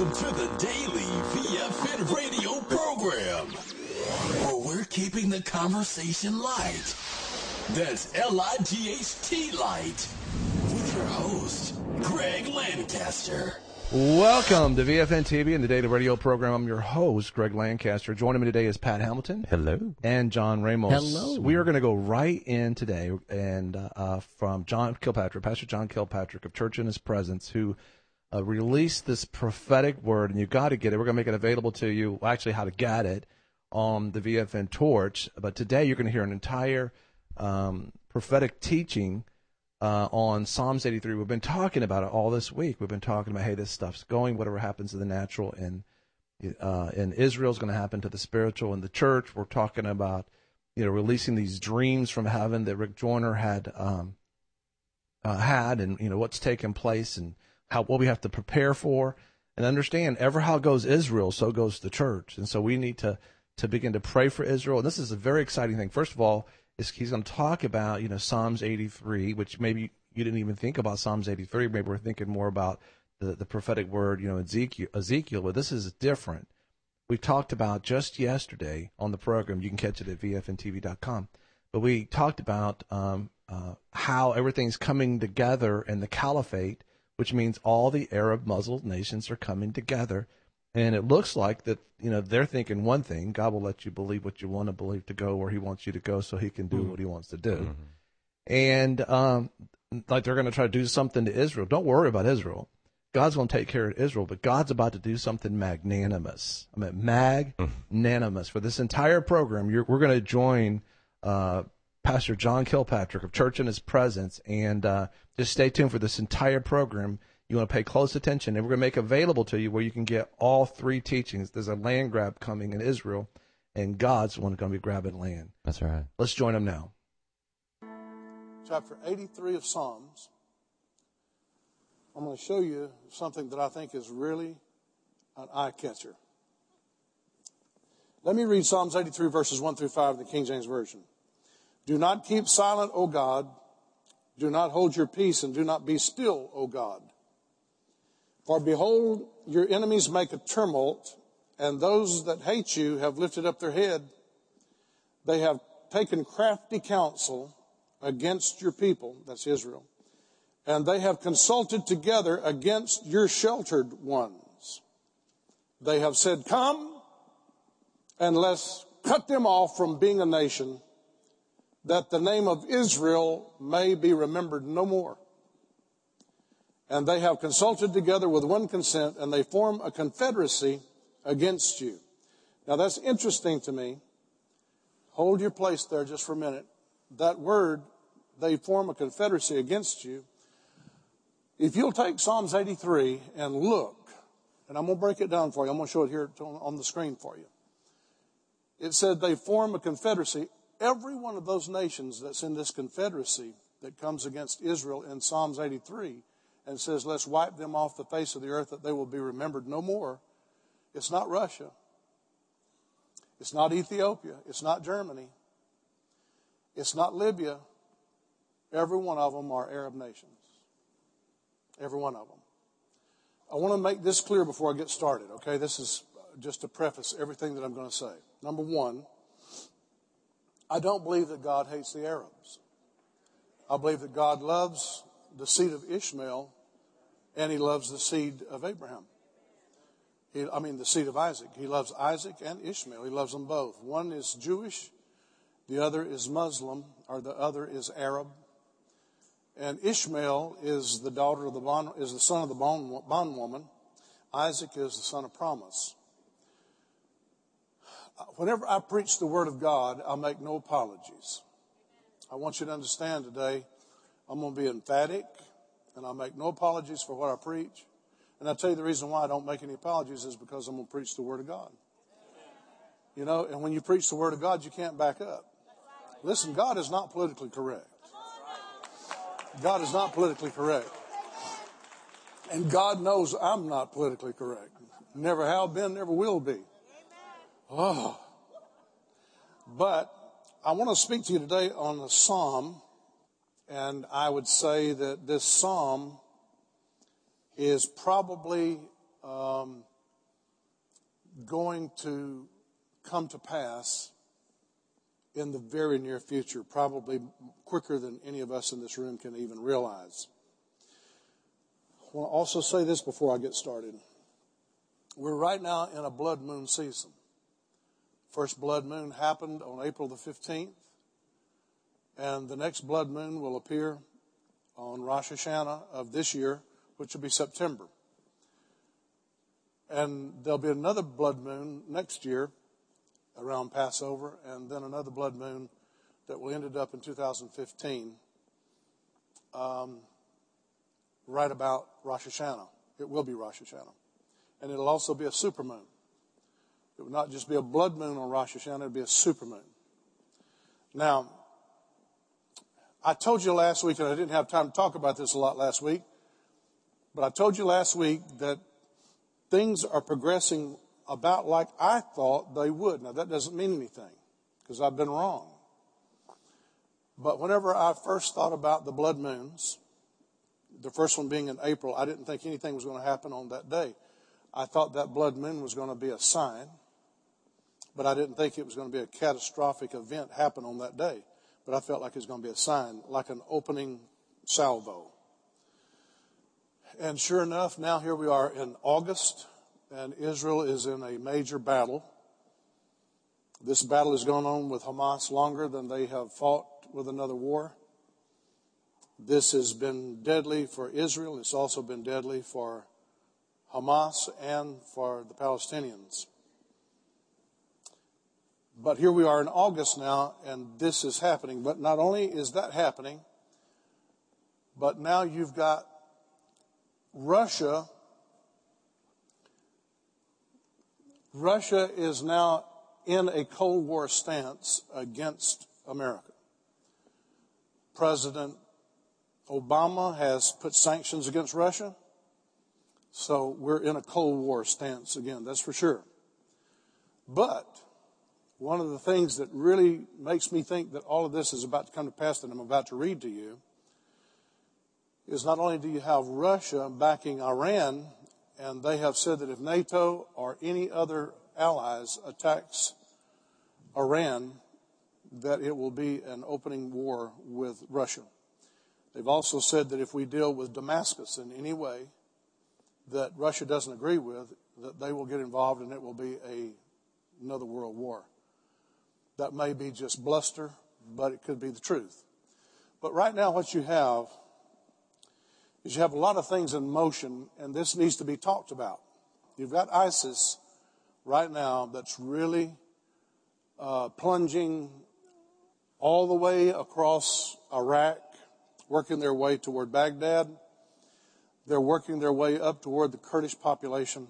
Welcome to the daily VFN radio program, where we're keeping the conversation light. That's L-I-G-H-T light. With your host, Greg Lancaster. Welcome to VFN TV and the daily radio program. I'm your host, Greg Lancaster. Joining me today is Pat Hamilton. Hello. And John Ramos. Hello. We are going to go right in today and from John Kilpatrick, Pastor John Kilpatrick of Church in His Presence, who released this prophetic word, and you got to get it. We're going to make it available to you, actually how to get it on the VFN Torch. But today you're going to hear an entire prophetic teaching on Psalms 83. We've been talking about it all this week. We've been talking about, hey, this stuff's going, whatever happens to the natural in Israel is going to happen to the spiritual in the church. We're talking about, releasing these dreams from heaven that Rick Joyner had, and, what's taken place and what we have to prepare for and understand. Ever how goes Israel, so goes the church. And so we need to begin to pray for Israel. And this is a very exciting thing. First of all, he's going to talk about, Psalms 83, which maybe you didn't even think about Psalms 83. Maybe we're thinking more about the prophetic word, Ezekiel, but this is different. We talked about just yesterday on the program. You can catch it at vfntv.com. But we talked about how everything's coming together in the caliphate, which means all the Arab Muslim nations are coming together. And it looks like that, they're thinking one thing. God will let you believe what you want to believe to go where he wants you to go so he can do what he wants to do. And like they're going to try to do something to Israel. Don't worry about Israel. God's going to take care of Israel, but God's about to do something magnanimous. Magnanimous. For this entire program, we're going to join Pastor John Kilpatrick of Church in His Presence, and just stay tuned for this entire program. You want to pay close attention, and we're going to make available to you where you can get all three teachings. There's a land grab coming in Israel, and God's one going to be grabbing land. That's right. Let's join him now. Chapter 83 of Psalms. I'm going to show you something that I think is really an eye-catcher. Let me read Psalms 83, verses 1 through 5 in the King James Version. Do not keep silent, O God. Do not hold your peace, and do not be still, O God. For behold, your enemies make a tumult, and those that hate you have lifted up their head. They have taken crafty counsel against your people, that's Israel, and they have consulted together against your sheltered ones. They have said, come, and let's cut them off from being a nation, that the name of Israel may be remembered no more. And they have consulted together with one consent, and they form a confederacy against you. Now that's interesting to me. Hold your place there just for a minute. That word, they form a confederacy against you. If you'll take Psalms 83 and look, and I'm going to break it down for you. I'm going to show it here on the screen for you. It said they form a confederacy. Every one of those nations that's in this confederacy that comes against Israel in Psalms 83 and says, let's wipe them off the face of the earth that they will be remembered no more. It's not Russia. It's not Ethiopia. It's not Germany. It's not Libya. Every one of them are Arab nations. Every one of them. I want to make this clear before I get started, okay? This is just to preface everything that I'm going to say. Number one, I don't believe that God hates the Arabs. I believe that God loves the seed of Ishmael, and he loves the seed of Abraham. The seed of Isaac. He loves Isaac and Ishmael. He loves them both. One is Jewish, the other is Muslim, or the other is Arab. And Ishmael is the son of the bondwoman. Isaac is the son of promise. Whenever I preach the Word of God, I make no apologies. I want you to understand today, I'm going to be emphatic, and I make no apologies for what I preach. And I'll tell you the reason why I don't make any apologies is because I'm going to preach the Word of God. And when you preach the Word of God, you can't back up. Listen, God is not politically correct. God is not politically correct. And God knows I'm not politically correct. Never have been, never will be. Oh. But I want to speak to you today on a psalm, and I would say that this psalm is probably going to come to pass in the very near future, probably quicker than any of us in this room can even realize. I want to also say this before I get started. We're right now in a blood moon season. First blood moon happened on April the 15th, and the next blood moon will appear on Rosh Hashanah of this year, which will be September. And there'll be another blood moon next year around Passover, and then another blood moon that will end up in 2015, right about Rosh Hashanah. It will be Rosh Hashanah. And it'll also be a supermoon. It will not just be a blood moon on Rosh Hashanah, it'll be a supermoon. Now, I told you last week, and I didn't have time to talk about this a lot last week, but I told you last week that things are progressing about like I thought they would. Now, that doesn't mean anything, because I've been wrong. But whenever I first thought about the blood moons, the first one being in April, I didn't think anything was going to happen on that day. I thought that blood moon was going to be a sign, but I didn't think it was going to be a catastrophic event happen on that day. But I felt like it was going to be a sign, like an opening salvo. And sure enough, now here we are in August, and Israel is in a major battle. This battle has gone on with Hamas longer than they have fought with another war. This has been deadly for Israel. It's also been deadly for Hamas and for the Palestinians. But here we are in August now, and this is happening. But not only is that happening, but now you've got Russia. Russia is now in a Cold War stance against America. President Obama has put sanctions against Russia. So we're in a Cold War stance again, that's for sure. But one of the things that really makes me think that all of this is about to come to pass that I'm about to read to you is not only do you have Russia backing Iran, and they have said that if NATO or any other allies attacks Iran, that it will be an opening war with Russia. They've also said that if we deal with Damascus in any way that Russia doesn't agree with, that they will get involved and it will be another world war. That may be just bluster, but it could be the truth. But right now what you have is you have a lot of things in motion, and this needs to be talked about. You've got ISIS right now that's really plunging all the way across Iraq, working their way toward Baghdad. They're working their way up toward the Kurdish population.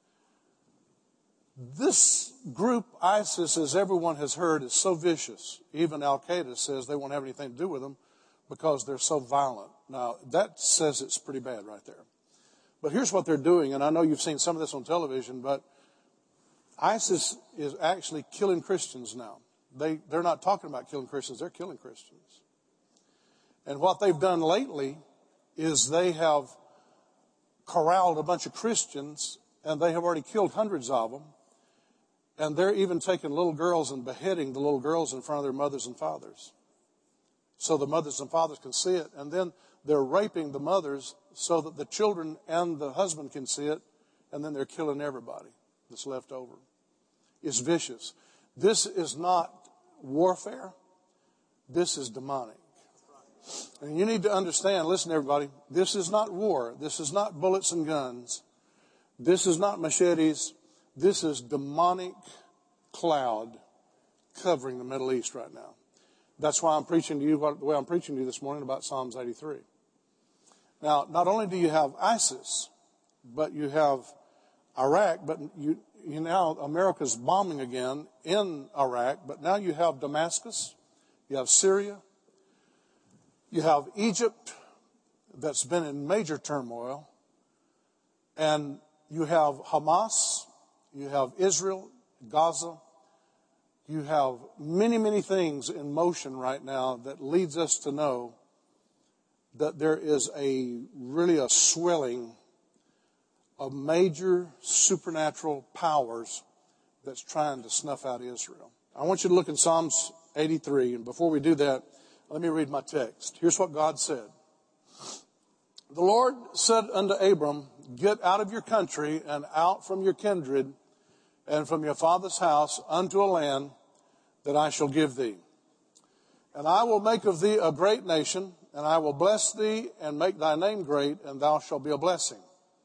This group, ISIS, as everyone has heard, is so vicious. Even Al-Qaeda says they won't have anything to do with them because they're so violent. Now, that says it's pretty bad right there. But here's what they're doing, and I know you've seen some of this on television, but ISIS is actually killing Christians now. They're not talking about killing Christians, they're killing Christians. And what they've done lately is they have corralled a bunch of Christians, and they have already killed hundreds of them. And they're even taking little girls and beheading the little girls in front of their mothers and fathers, so the mothers and fathers can see it. And then they're raping the mothers so that the children and the husband can see it. And then they're killing everybody that's left over. It's vicious. This is not warfare. This is demonic. And you need to understand, listen everybody, this is not war. This is not bullets and guns. This is not machetes. This is demonic cloud covering the Middle East right now. That's why I'm preaching to you the way I'm preaching to you this morning about Psalms 83. Now, not only do you have ISIS, but you have Iraq, but you now America's bombing again in Iraq, but now you have Damascus, you have Syria, you have Egypt that's been in major turmoil, and you have Hamas, you have Israel, Gaza. You have many, many things in motion right now that leads us to know that there is really a swelling of major supernatural powers that's trying to snuff out Israel. I want you to look in Psalms 83, and before we do that, let me read my text. Here's what God said. The Lord said unto Abram, get out of your country and out from your kindred and from your father's house unto a land that I shall give thee. And I will make of thee a great nation, and I will bless thee and make thy name great, and thou shalt be a blessing.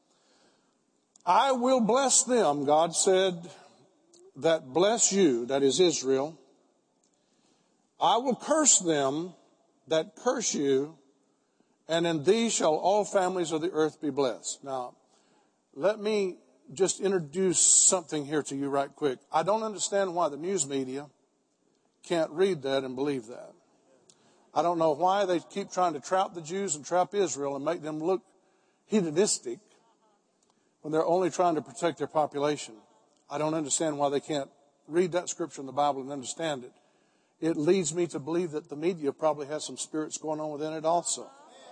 I will bless them, God said, that bless you, that is Israel. I will curse them that curse you, and in thee shall all families of the earth be blessed. Now, let me just introduce something here to you right quick. I don't understand why the news media can't read that and believe that. I don't know why they keep trying to trap the Jews and trap Israel and make them look hedonistic when they're only trying to protect their population. I don't understand why they can't read that scripture in the Bible and understand it. It leads me to believe that the media probably has some spirits going on within it also.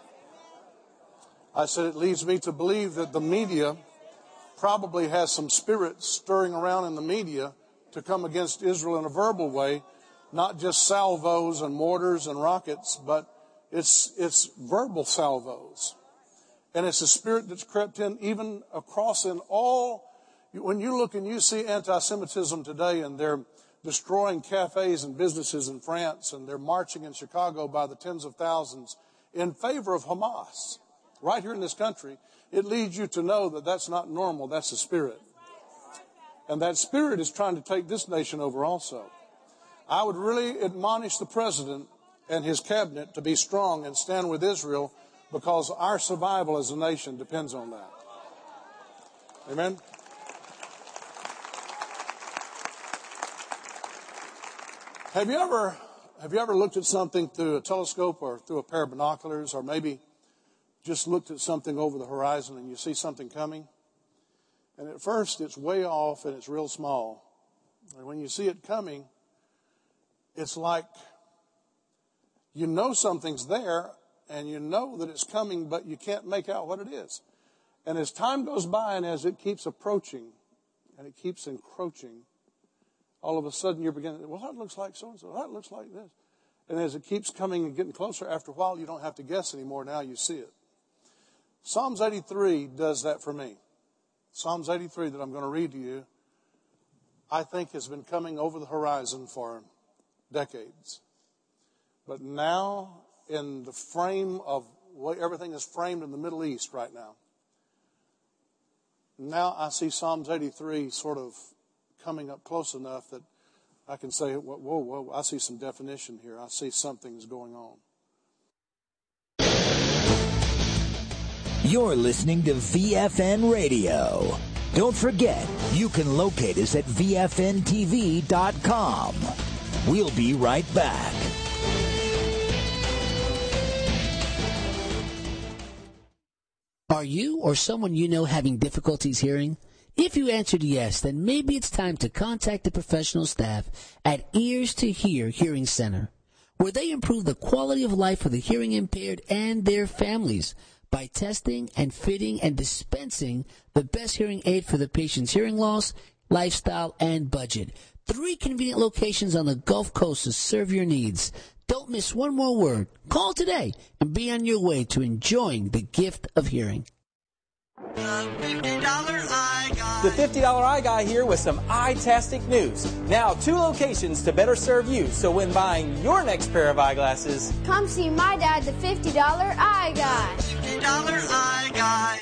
I said it leads me to believe that the media probably has some spirits stirring around in the media to come against Israel in a verbal way, not just salvos and mortars and rockets, but it's verbal salvos. And it's a spirit that's crept in even across in all. When you look and you see anti-Semitism today, and they're destroying cafes and businesses in France, and they're marching in Chicago by the tens of thousands in favor of Hamas, right here in this country, it leads you to know that that's not normal, that's a spirit. And that spirit is trying to take this nation over also. I would really admonish the president and his cabinet to be strong and stand with Israel, because our survival as a nation depends on that. Amen? Have you ever looked at something through a telescope or through a pair of binoculars, or maybe just looked at something over the horizon and you see something coming? And at first it's way off and it's real small. And when you see it coming, it's like you know something's there and you know that it's coming, but you can't make out what it is. And as time goes by and as it keeps approaching and it keeps encroaching, all of a sudden you're beginning, well, that looks like so-and-so, that looks like this. And as it keeps coming and getting closer, after a while you don't have to guess anymore, now you see it. Psalms 83 does that for me. Psalms 83 that I'm going to read to you, I think has been coming over the horizon for decades. But now, in the frame of what everything is framed in the Middle East right now, now I see Psalms 83 sort of coming up close enough that I can say, whoa, I see some definition here. I see something's going on. You're listening to VFN Radio. Don't forget, you can locate us at VFNTV.com. We'll be right back. Are you or someone you know having difficulties hearing? If you answered yes, then maybe it's time to contact the professional staff at Ears to Hear Hearing Center, where they improve the quality of life for the hearing impaired and their families by testing and fitting and dispensing the best hearing aid for the patient's hearing loss, lifestyle, and budget. 3 convenient locations on the Gulf Coast to serve your needs. Don't miss one more word. Call today and be on your way to enjoying the gift of hearing. The $50 Eye Guy here with some eye-tastic news. Now 2 locations to better serve you, so when buying your next pair of eyeglasses, come see my dad, the $50 Eye Guy. $50 Eye Guy.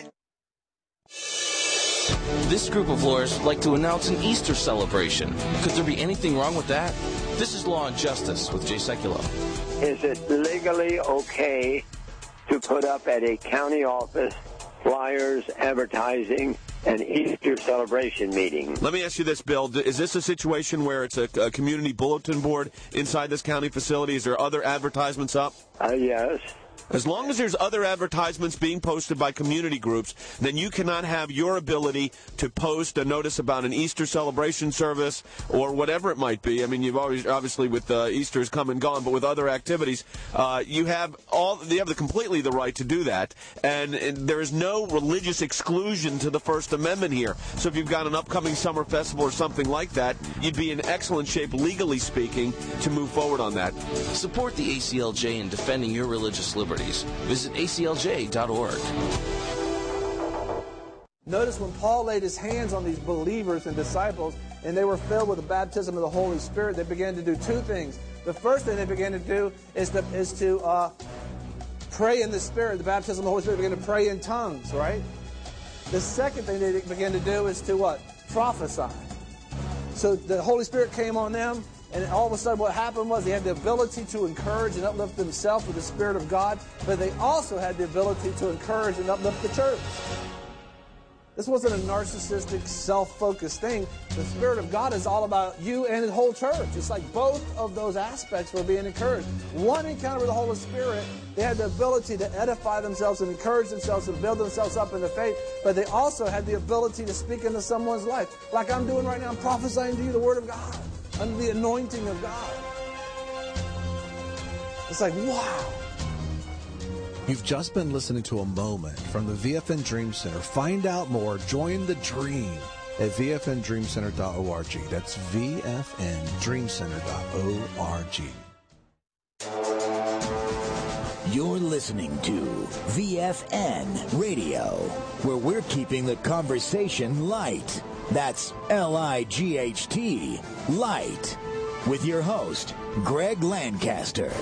This group of lawyers would like to announce an Easter celebration. Could there be anything wrong with that? This is Law and Justice with Jay Sekulow. Is it legally okay to put up at a county office flyers advertising an Easter celebration meeting? Let me ask you this, Bill. Is this a situation where it's a community bulletin board inside this county facility? Is there other advertisements up? Yes. As long as there's other advertisements being posted by community groups, then you cannot have your ability to post a notice about an Easter celebration service or whatever it might be. I mean, you've always, obviously with Easter's come and gone, but with other activities, you have completely the right to do that. And there is no religious exclusion to the First Amendment here. So if you've got an upcoming summer festival or something like that, you'd be in excellent shape, legally speaking, to move forward on that. Support the ACLJ in defending your religious liberties. Visit aclj.org. Notice when Paul laid his hands on these believers and disciples, and they were filled with the baptism of the Holy Spirit, they began to do two things. The first thing they began to do is to pray in the Spirit. The baptism of the Holy Spirit began to pray in tongues, right? The second thing they began to do is to what? Prophesy. So the Holy Spirit came on them, and all of a sudden what happened was they had the ability to encourage and uplift themselves with the Spirit of God, but they also had the ability to encourage and uplift the church. This wasn't a narcissistic, self-focused thing. The Spirit of God is all about you and the whole church. It's like both of those aspects were being encouraged. One encounter with the Holy Spirit, they had the ability to edify themselves and encourage themselves and build themselves up in the faith, but they also had the ability to speak into someone's life. Like I'm doing right now, I'm prophesying to you the Word of God, under the anointing of God. It's like, wow. You've just been listening to a moment from the VFN Dream Center. Find out more. Join the dream at vfndreamcenter.org. That's vfndreamcenter.org. You're listening to VFN Radio, where we're keeping the conversation light. That's L-I-G-H-T, light. With your host, Greg Lancaster.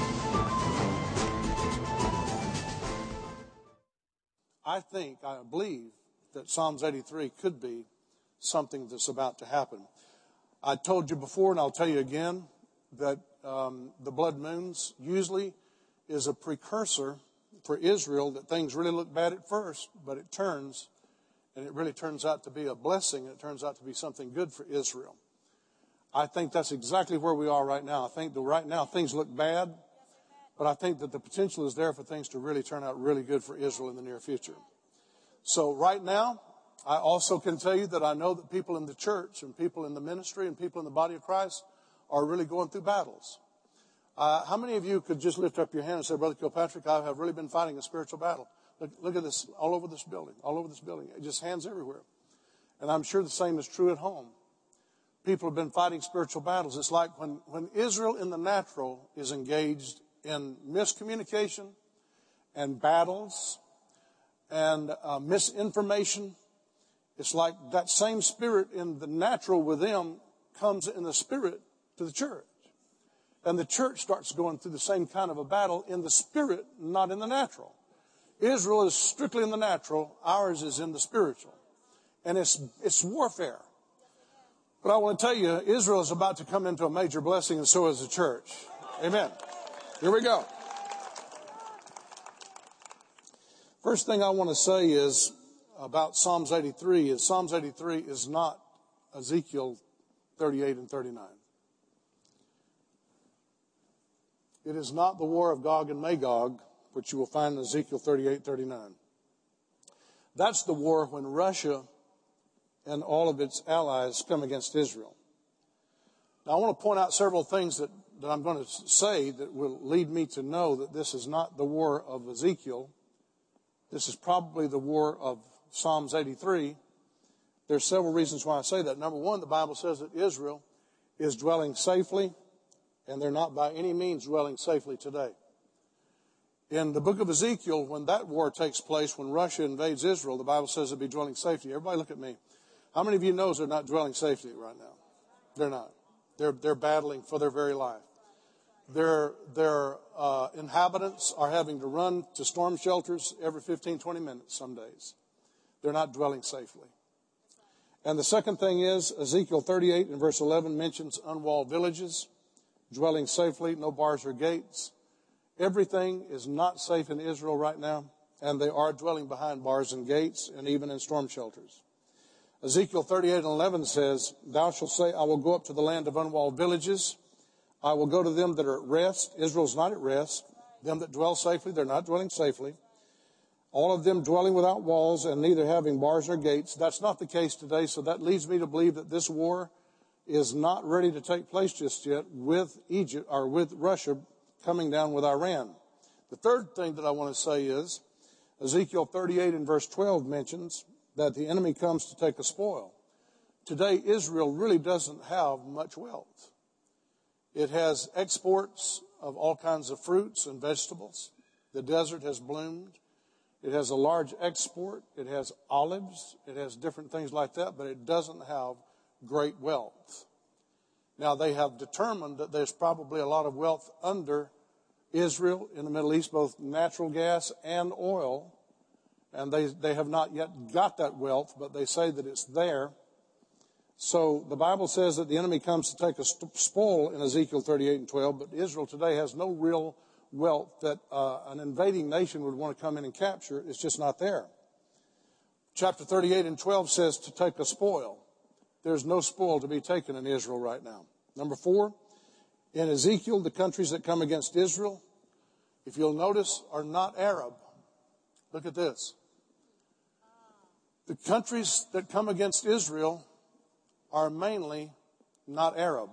I believe that Psalms 83 could be something that's about to happen. I told you before, and I'll tell you again, that the blood moons usually is a precursor for Israel, that things really look bad at first, but it turns, and it really turns out to be a blessing, and it turns out to be something good for Israel. I think that's exactly where we are right now. I think that right now things look bad, but I think that the potential is there for things to really turn out really good for Israel in the near future. So right now, I also can tell you that I know that people in the church and people in the ministry and people in the body of Christ are really going through battles. How many of you could just lift up your hand and say, Brother Kilpatrick, I have really been fighting a spiritual battle. Look at this, all over this building. Just hands everywhere. And I'm sure the same is true at home. People have been fighting spiritual battles. It's like when Israel in the natural is engaged in miscommunication and battles and misinformation, it's like that same spirit in the natural with them comes in the spirit to the church. And the church starts going through the same kind of a battle in the spirit, not in the natural. Israel is strictly in the natural. Ours is in the spiritual. And it's warfare. But I want to tell you, Israel is about to come into a major blessing, and so is the church. Amen. Here we go. First thing I want to say is about Psalms 83 is Psalms 83 is not Ezekiel 38 and 39. It is not the war of Gog and Magog, which you will find in Ezekiel 38, 39. That's the war when Russia and all of its allies come against Israel. Now, I want to point out several things that I'm going to say that will lead me to know that this is not the war of Ezekiel. This is probably the war of Psalms 83. There's several reasons why I say that. Number one, the Bible says that Israel is dwelling safely, and they're not by any means dwelling safely today. In the book of Ezekiel, when that war takes place, when Russia invades Israel, the Bible says they'll be dwelling safely. Everybody look at me. How many of you knows they're not dwelling safely right now? They're not. They're battling for their very life. Their inhabitants are having to run to storm shelters every 15, 20 minutes some days. They're not dwelling safely. And the second thing is, Ezekiel 38 and verse 11 mentions unwalled villages, dwelling safely, no bars or gates. Everything is not safe in Israel right now, and they are dwelling behind bars and gates and even in storm shelters. Ezekiel 38 and 11 says, Thou shalt say, I will go up to the land of unwalled villages. I will go to them that are at rest. Israel's not at rest. Them that dwell safely, they're not dwelling safely. All of them dwelling without walls and neither having bars or gates. That's not the case today, so that leads me to believe that this war is not ready to take place just yet with Egypt or with Russia coming down with Iran. The third thing that I want to say is Ezekiel 38 and verse 12 mentions that the enemy comes to take a spoil. Today, Israel really doesn't have much wealth. It has exports of all kinds of fruits and vegetables. The desert has bloomed. It has a large export. It has olives. It has different things like that, but it doesn't have great wealth. Now, they have determined that there's probably a lot of wealth under Israel in the Middle East, both natural gas and oil, and they have not yet got that wealth, but they say that it's there. So the Bible says that the enemy comes to take a spoil in Ezekiel 38 and 12, but Israel today has no real wealth that an invading nation would want to come in and capture. It's just not there. Chapter 38 and 12 says to take a spoil. There's no spoil to be taken in Israel right now. Number 4, in Ezekiel, the countries that come against Israel, if you'll notice, are not Arab. Look at this. The countries that come against Israel are mainly not Arab.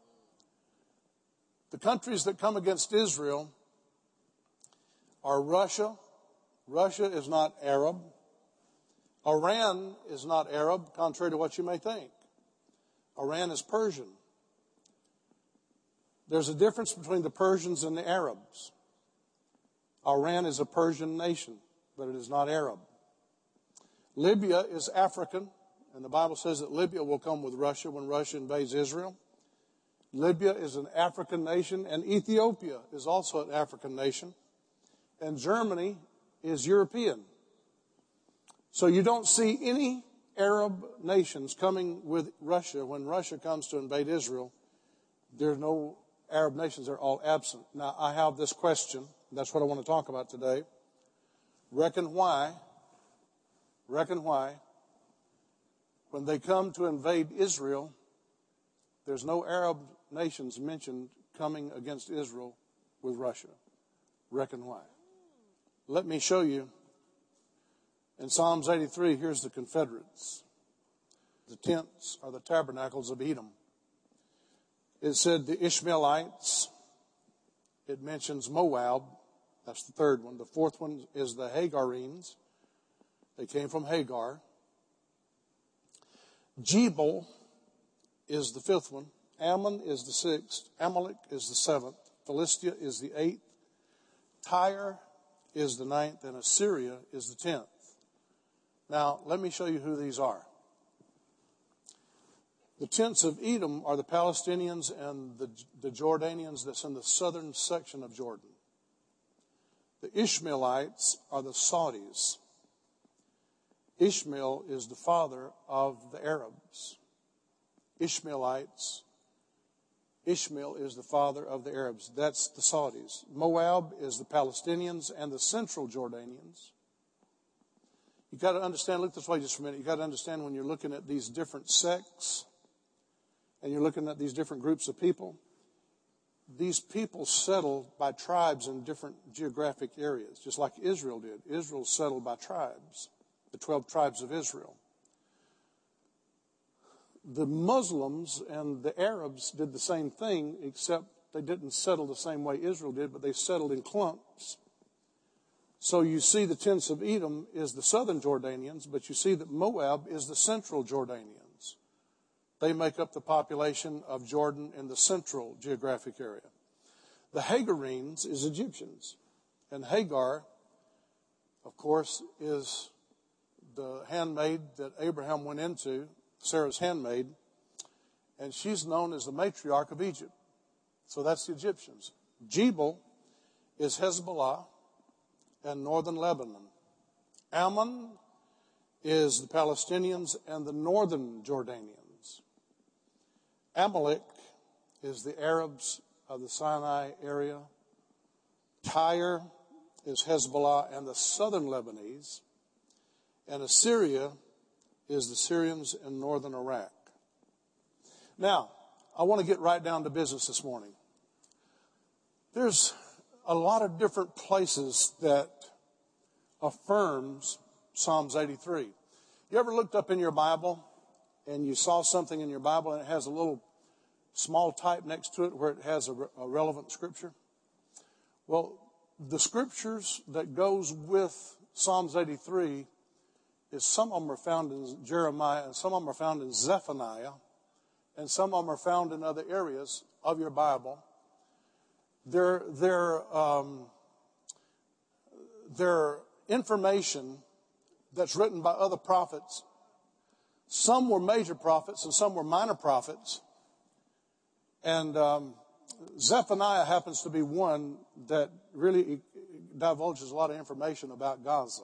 The countries that come against Israel are Russia. Russia is not Arab. Iran is not Arab, contrary to what you may think. Iran is Persian. There's a difference between the Persians and the Arabs. Iran is a Persian nation, but it is not Arab. Libya is African, and the Bible says that Libya will come with Russia when Russia invades Israel. Libya is an African nation, and Ethiopia is also an African nation. And Germany is European. So you don't see any Arab nations coming with Russia when Russia comes to invade Israel. There's no Arab nations. They're all absent. Now, I have this question. That's what I want to talk about today. Reckon why, when they come to invade Israel, there's no Arab nations mentioned coming against Israel with Russia. Reckon why. Let me show you. In Psalms 83, here's the Confederates. The tents are the tabernacles of Edom. It said the Ishmaelites. It mentions Moab. That's the third one. The fourth one is the Hagarenes. They came from Hagar. Jebel is the fifth one. Ammon is the sixth. Amalek is the seventh. Philistia is the eighth. Tyre is the ninth. And Assyria is the 10th. Now, let me show you who these are. The tents of Edom are the Palestinians and the Jordanians that's in the southern section of Jordan. The Ishmaelites are the Saudis. Ishmael is the father of the Arabs. Ishmaelites. Ishmael is the father of the Arabs. That's the Saudis. Moab is the Palestinians and the central Jordanians. You've got to understand, look this way just for a minute. You've got to understand when you're looking at these different sects and you're looking at these different groups of people, these people settled by tribes in different geographic areas, just like Israel did. Israel settled by tribes, the 12 tribes of Israel. The Muslims and the Arabs did the same thing, except they didn't settle the same way Israel did, but they settled in clumps. So you see the tents of Edom is the southern Jordanians, but you see that Moab is the central Jordanians. They make up the population of Jordan in the central geographic area. The Hagarenes is Egyptians. And Hagar, of course, is the handmaid that Abraham went into, Sarah's handmaid, and she's known as the matriarch of Egypt. So that's the Egyptians. Jebel is Hezbollah and northern Lebanon. Ammon is the Palestinians and the northern Jordanians. Amalek is the Arabs of the Sinai area. Tyre is Hezbollah and the southern Lebanese. And Assyria is the Syrians in northern Iraq. Now, I want to get right down to business this morning. There's a lot of different places that affirms Psalms 83. You ever looked up in your Bible and you saw something in your Bible and it has a little small type next to it where it has a relevant scripture? Well, the scriptures that goes with Psalms 83 is some of them are found in Jeremiah, and some of them are found in Zephaniah, and some of them are found in other areas of your Bible. They're information that's written by other prophets. Some were major prophets and some were minor prophets. And Zephaniah happens to be one that really divulges a lot of information about Gaza.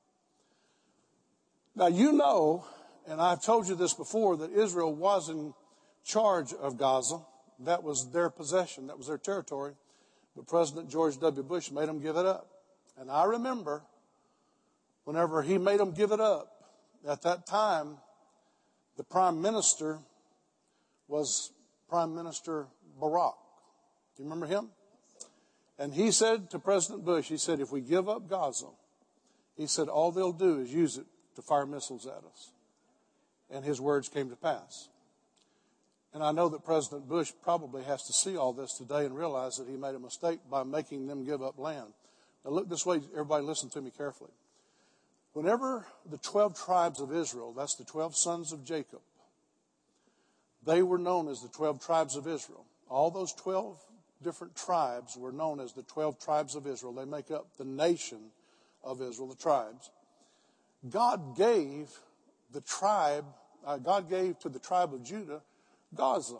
Now, you know, and I've told you this before, that Israel was in charge of Gaza. That was their possession. That was their territory. But President George W. Bush made them give it up. And I remember whenever he made them give it up, at that time, the prime minister was Prime Minister Barack. Do you remember him? And he said to President Bush, he said, if we give up Gaza, he said, all they'll do is use it to fire missiles at us. And his words came to pass. And I know that President Bush probably has to see all this today and realize that he made a mistake by making them give up land. Now look this way, everybody listen to me carefully. Whenever the 12 tribes of Israel, that's the 12 sons of Jacob, they were known as the 12 tribes of Israel. All those 12 different tribes were known as the 12 tribes of Israel. They make up the nation of Israel, the tribes. God gave to the tribe of Judah Gaza.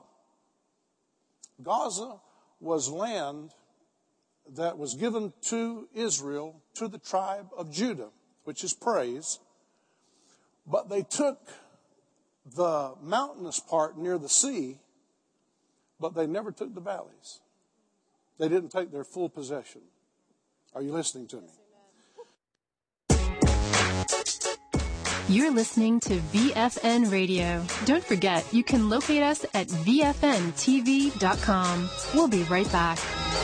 Gaza was land that was given to Israel, to the tribe of Judah, which is praise. But they took the mountainous part near the sea, but they never took the valleys. They didn't take their full possession. Are you listening to me? You're listening to VFN Radio. Don't forget, you can locate us at VFNTV.com. We'll be right back.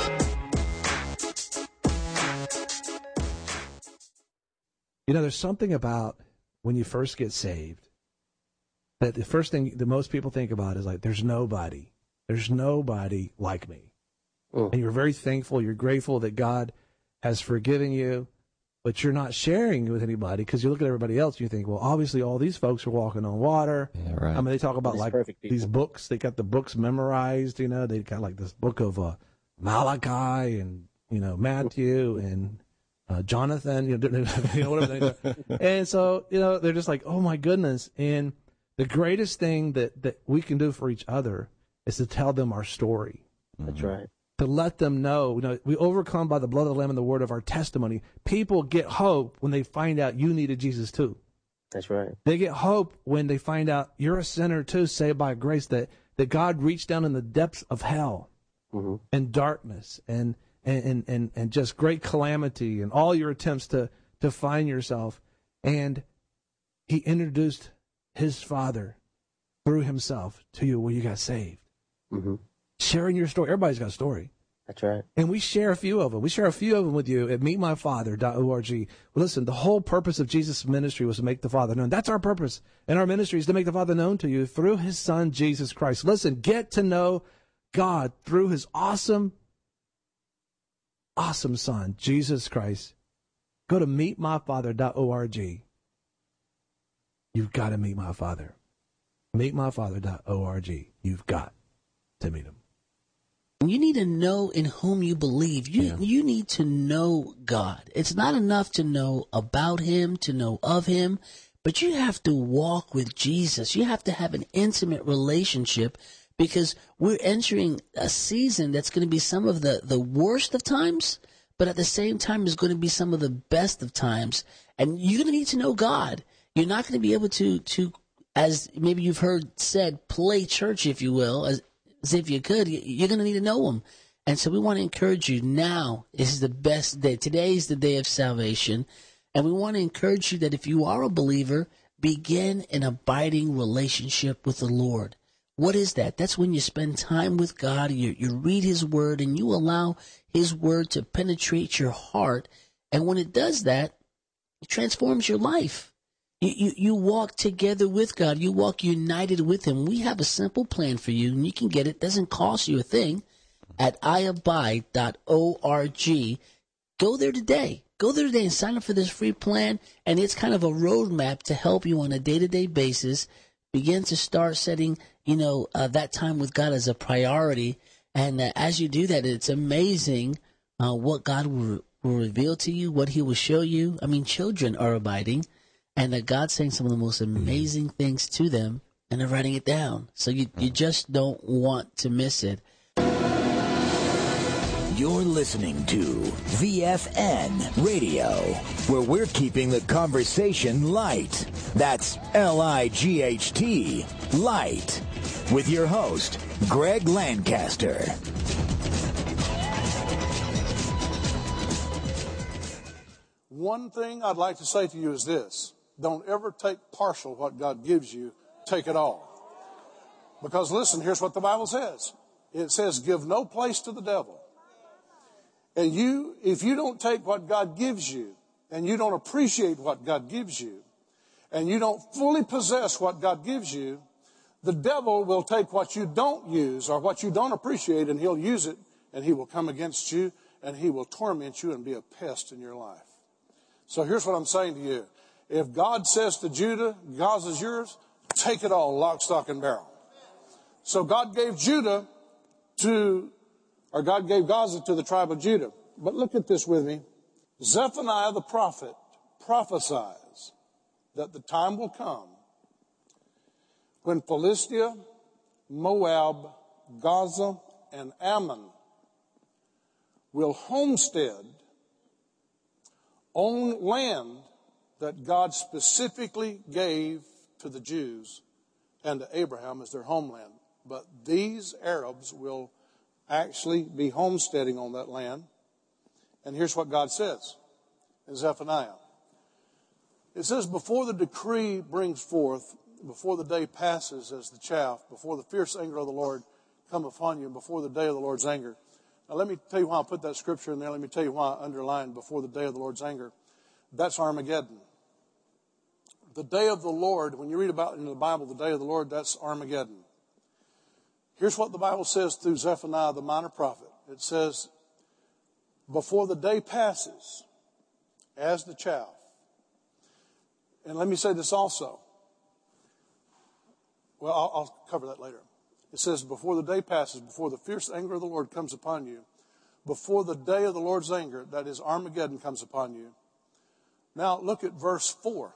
You know, there's something about when you first get saved that the first thing that most people think about is like, there's nobody like me. And you're very thankful, you're grateful that God has forgiven you, but you're not sharing with anybody because you look at everybody else and you think, well, obviously all these folks are walking on water. Yeah, right. I mean, they talk about like these books. They got the books memorized, you know. They got like this book of Malachi and, you know, Matthew and Jonathan, you know, whatever. And so, you know, they're just like, oh, my goodness. And the greatest thing that we can do for each other is to tell them our story. That's right. To let them know, you know, we overcome by the blood of the Lamb and the word of our testimony. People get hope when they find out you needed Jesus too. That's right. They get hope when they find out you're a sinner too, saved by grace, that God reached down in the depths of hell and darkness and just great calamity and all your attempts to find yourself. And he introduced his Father through himself to you where you got saved. Sharing your story. Everybody's got a story. That's right. And we share a few of them. We share a few of them with you at meetmyfather.org. Well, listen, the whole purpose of Jesus' ministry was to make the Father known. That's our purpose. And our ministry is to make the Father known to you through his Son, Jesus Christ. Listen, get to know God through his awesome Son, Jesus Christ. Go to meetmyfather.org. You've got to meet my Father. Meetmyfather.org. You've got to meet him. You need to know in whom you believe. You need to know God. It's not enough to know about him, to know of him, but you have to walk with Jesus. You have to have an intimate relationship because we're entering a season that's going to be some of the worst of times, but at the same time is going to be some of the best of times. And you're going to need to know God. You're not going to be able to, as maybe you've heard said, play church, if you will, as if you could. You're going to need to know him. And so we want to encourage you now. This is the best day. Today is the day of salvation. And we want to encourage you that if you are a believer, begin an abiding relationship with the Lord. What is that? That's when you spend time with God, you read his word, and you allow his word to penetrate your heart. And when it does that, it transforms your life. You walk together with God. You walk united with him. We have a simple plan for you, and you can get it. It doesn't cost you a thing at iabide.org. Go there today. Go there today and sign up for this free plan. And it's kind of a roadmap to help you on a day-to-day basis begin to start setting, that time with God as a priority. And as you do that, it's amazing what God will reveal to you, what he will show you. I mean, children are abiding, and that God's saying some of the most amazing things to them, and they're writing it down. So you just don't want to miss it. You're listening to VFN Radio, where we're keeping the conversation light. That's L-I-G-H-T, light. With your host, Greg Lancaster. One thing I'd like to say to you is this. Don't ever take partial what God gives you. Take it all. Because listen, here's what the Bible says. It says, give no place to the devil. And if you don't take what God gives you, and you don't appreciate what God gives you, and you don't fully possess what God gives you, the devil will take what you don't use or what you don't appreciate, and he'll use it, and he will come against you, and he will torment you and be a pest in your life. So here's what I'm saying to you. If God says to Judah, Gaza's yours, take it all, lock, stock, and barrel. So God gave Gaza to the tribe of Judah. But look at this with me. Zephaniah the prophet prophesies that the time will come when Philistia, Moab, Gaza, and Ammon will homestead on land that God specifically gave to the Jews and to Abraham as their homeland. But these Arabs will actually be homesteading on that land. And here's what God says in Zephaniah. It says, before the decree brings forth, before the day passes as the chaff, before the fierce anger of the Lord come upon you, before the day of the Lord's anger. Now let me tell you why I put that scripture in there. Let me tell you why I underlined before the day of the Lord's anger. That's Armageddon. The day of the Lord, when you read about in the Bible, the day of the Lord, that's Armageddon. Here's what the Bible says through Zephaniah, the minor prophet. It says, before the day passes as the chaff. And let me say this also. Well, I'll cover that later. It says, before the day passes, before the fierce anger of the Lord comes upon you, before the day of the Lord's anger, that is Armageddon, comes upon you. Now look at verse 4.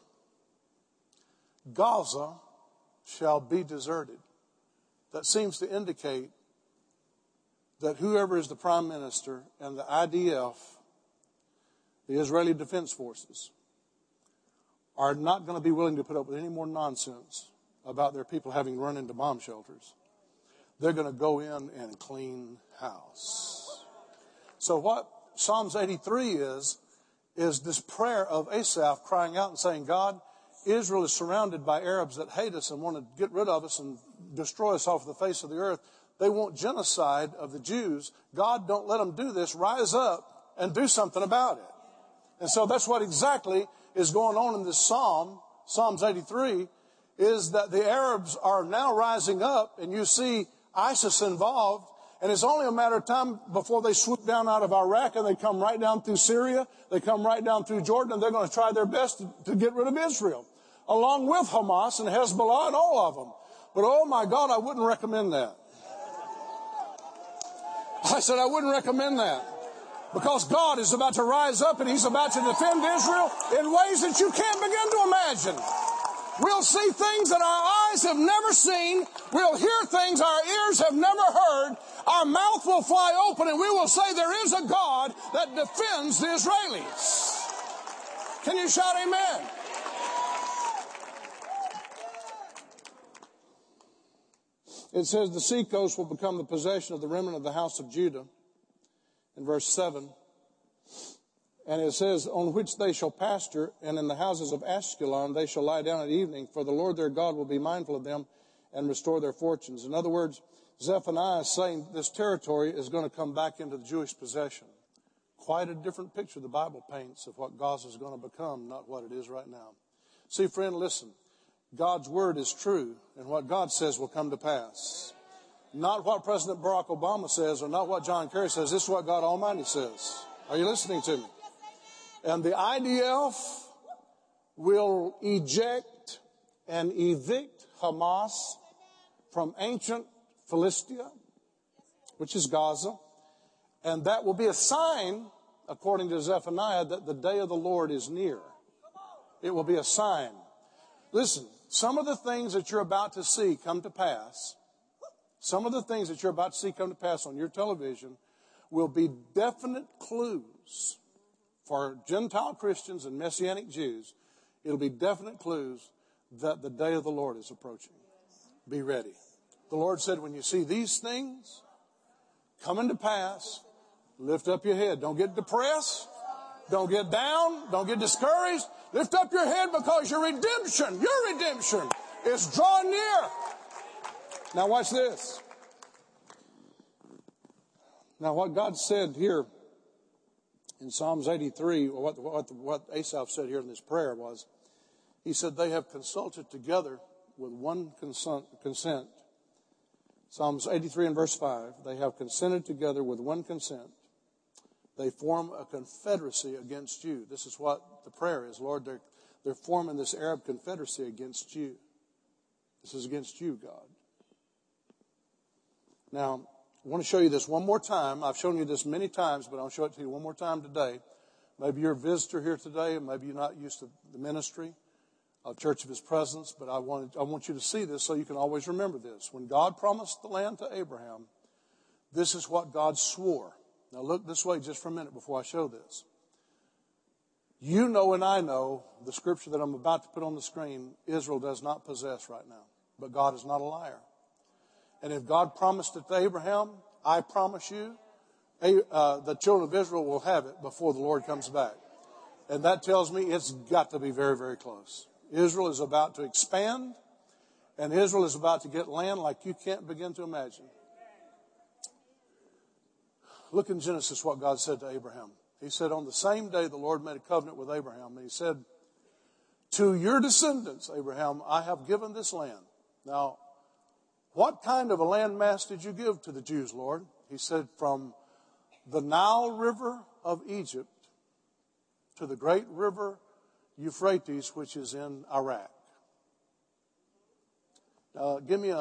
Gaza shall be deserted. That seems to indicate that whoever is the prime minister and the IDF, the Israeli Defense Forces, are not going to be willing to put up with any more nonsense about their people having run into bomb shelters. They're going to go in and clean house. So what Psalms 83 is this prayer of Asaph crying out and saying, God, Israel is surrounded by Arabs that hate us and want to get rid of us and destroy us off the face of the earth. They want genocide of the Jews. God, don't let them do this. Rise up and do something about it. And so that's what exactly is going on in this psalm, Psalms 83, is that the Arabs are now rising up, and you see ISIS involved, and it's only a matter of time before they swoop down out of Iraq and they come right down through Syria, they come right down through Jordan, and they're going to try their best to get rid of Israel, along with Hamas and Hezbollah and all of them. But oh my God, I wouldn't recommend that. I said I wouldn't recommend that. Because God is about to rise up and he's about to defend Israel in ways that you can't begin to imagine. We'll see things that our eyes have never seen. We'll hear things our ears have never heard. Our mouth will fly open and we will say there is a God that defends the Israelis. Can you shout amen? It says the seacoast will become the possession of the remnant of the house of Judah. In verse 7. And it says, on which they shall pasture, and in the houses of Ashkelon they shall lie down at evening, for the Lord their God will be mindful of them, and restore their fortunes. In other words, Zephaniah is saying this territory is going to come back into the Jewish possession. Quite a different picture the Bible paints of what Gaza is going to become, not what it is right now. See, friend, listen. God's word is true, and what God says will come to pass. Not what President Barack Obama says or not what John Kerry says. This is what God Almighty says. Are you listening to me? And the IDF will eject and evict Hamas from ancient Philistia, which is Gaza. And that will be a sign, according to Zephaniah, that the day of the Lord is near. It will be a sign. Listen, some of the things that you're about to see come to pass, some of the things that you're about to see come to pass on your television will be definite clues for Gentile Christians and Messianic Jews. It'll be definite clues that the day of the Lord is approaching. Be ready. The Lord said, when you see these things coming to pass, lift up your head. Don't get depressed. Don't get down. Don't get discouraged. Lift up your head because your redemption is drawing near. Now watch this. Now what God said here in Psalms 83, or what Asaph said here in this prayer was, he said they have consulted together with one consent. Psalms 83 and verse 5, they have consented together with one consent. They form a confederacy against you. This is what the prayer is. Lord, they're forming this Arab confederacy against you. This is against you, God. Now, I want to show you this one more time. I've shown you this many times, but I'll show it to you one more time today. Maybe you're a visitor here today, and maybe you're not used to the ministry of Church of His Presence, but I want you to see this so you can always remember this. When God promised the land to Abraham, this is what God swore. Now look this way just for a minute before I show this. You know and I know the scripture that I'm about to put on the screen, Israel does not possess right now. But God is not a liar. And if God promised it to Abraham, I promise you, the children of Israel will have it before the Lord comes back. And that tells me it's got to be very, very close. Israel is about to expand, and Israel is about to get land like you can't begin to imagine. Look in Genesis what God said to Abraham. He said, on the same day the Lord made a covenant with Abraham, and He said, to your descendants, Abraham, I have given this land. Now, what kind of a landmass did you give to the Jews, Lord? He said, from the Nile River of Egypt to the great river Euphrates, which is in Iraq. Give me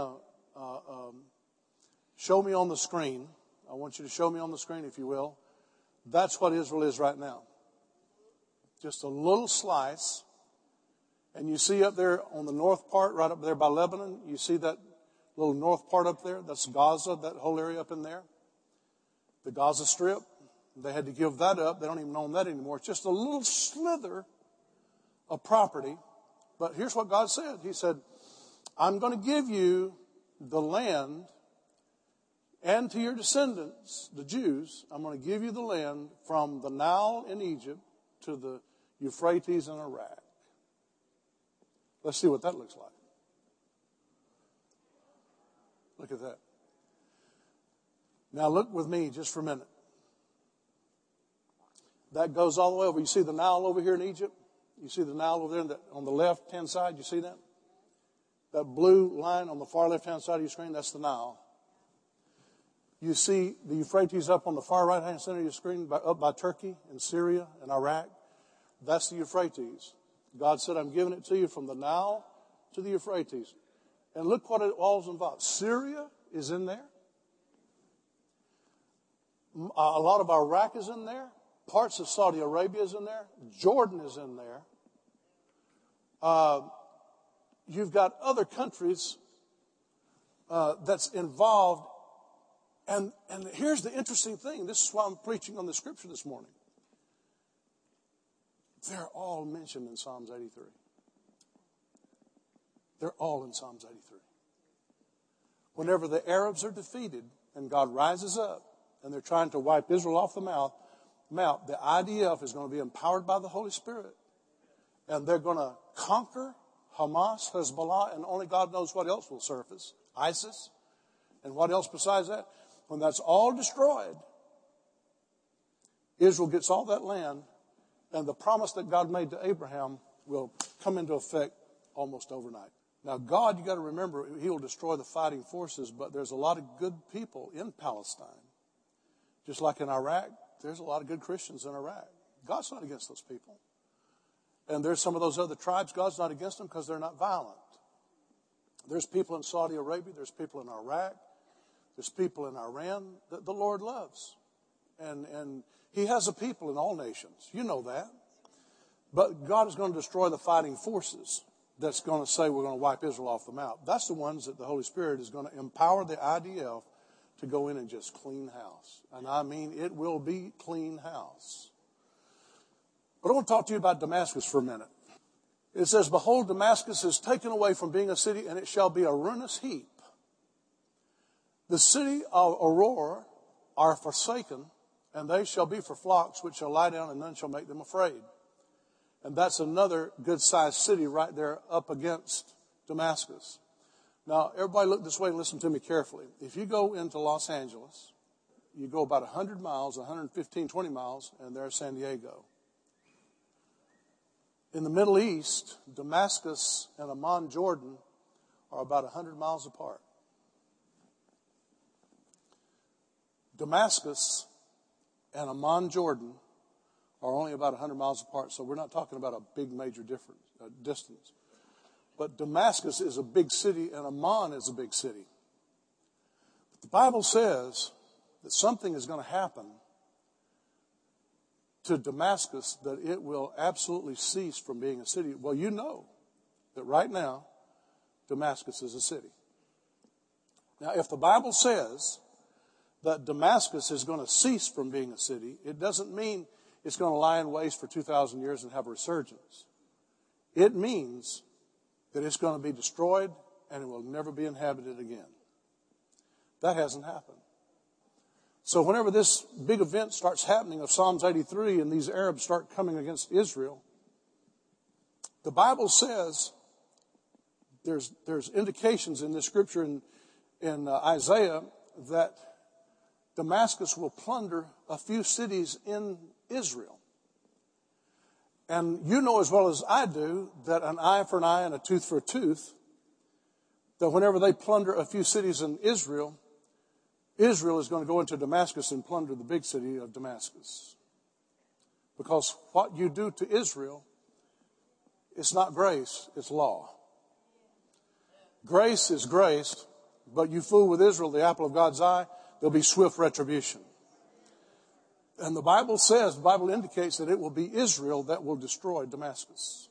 show me on the screen. I want you to show me on the screen, if you will. That's what Israel is right now. Just a little slice. And you see up there on the north part, right up there by Lebanon, you see that little north part up there? That's Gaza, that whole area up in there. The Gaza Strip. They had to give that up. They don't even own that anymore. It's just a little slither of property. But here's what God said. He said, I'm going to give you the land, and to your descendants, the Jews, I'm going to give you the land from the Nile in Egypt to the Euphrates in Iraq. Let's see what that looks like. Look at that. Now look with me just for a minute. That goes all the way over. You see the Nile over here in Egypt? You see the Nile over there on the left-hand side? You see that? That blue line on the far left-hand side of your screen, that's the Nile. You see the Euphrates up on the far right-hand center of your screen, up by Turkey and Syria and Iraq. That's the Euphrates. God said, I'm giving it to you from the Nile to the Euphrates. And look what it all involves. Syria is in there. A lot of Iraq is in there. Parts of Saudi Arabia is in there. Jordan is in there. You've got other countries that's involved. And here's the interesting thing. This is why I'm preaching on the scripture this morning. They're all mentioned in Psalms 83. They're all in Psalms 83. Whenever the Arabs are defeated and God rises up and they're trying to wipe Israel off the map, the IDF is going to be empowered by the Holy Spirit. And they're going to conquer Hamas, Hezbollah, and only God knows what else will surface. ISIS, and what else besides that? When that's all destroyed, Israel gets all that land, and the promise that God made to Abraham will come into effect almost overnight. Now, God, you got to remember, He will destroy the fighting forces, but there's a lot of good people in Palestine. Just like in Iraq, there's a lot of good Christians in Iraq. God's not against those people. And there's some of those other tribes, God's not against them because they're not violent. There's people in Saudi Arabia, there's people in Iraq, there's people in Iran that the Lord loves. And He has a people in all nations. You know that. But God is going to destroy the fighting forces that's going to say we're going to wipe Israel off the map. That's the ones that the Holy Spirit is going to empower the IDF to go in and just clean house. And I mean, it will be clean house. But I want to talk to you about Damascus for a minute. It says, behold, Damascus is taken away from being a city, and it shall be a ruinous heap. The city of Aurora are forsaken, and they shall be for flocks, which shall lie down, and none shall make them afraid. And that's another good-sized city right there up against Damascus. Now, everybody look this way and listen to me carefully. If you go into Los Angeles, you go about 100 miles, 115, 20 miles, and there's San Diego. In the Middle East, Damascus and Amman, Jordan, are about 100 miles apart. Damascus and Amman, Jordan, are only about 100 miles apart, so we're not talking about a big major distance. But Damascus is a big city, and Amman is a big city. But the Bible says that something is going to happen to Damascus, that it will absolutely cease from being a city. Well, you know that right now, Damascus is a city. Now, if the Bible says that Damascus is going to cease from being a city, it doesn't mean it's going to lie in waste for 2,000 years and have a resurgence. It means that it's going to be destroyed and it will never be inhabited again. That hasn't happened. So whenever this big event starts happening of Psalms 83 and these Arabs start coming against Israel, the Bible says there's indications in this scripture in Isaiah that Damascus will plunder a few cities in Israel. And you know as well as I do that an eye for an eye and a tooth for a tooth, that whenever they plunder a few cities in Israel, Israel is going to go into Damascus and plunder the big city of Damascus. Because what you do to Israel, it's not grace, it's law. Grace is grace, but you fool with Israel, the apple of God's eye, there'll be swift retribution. And the Bible indicates that it will be Israel that will destroy Damascus.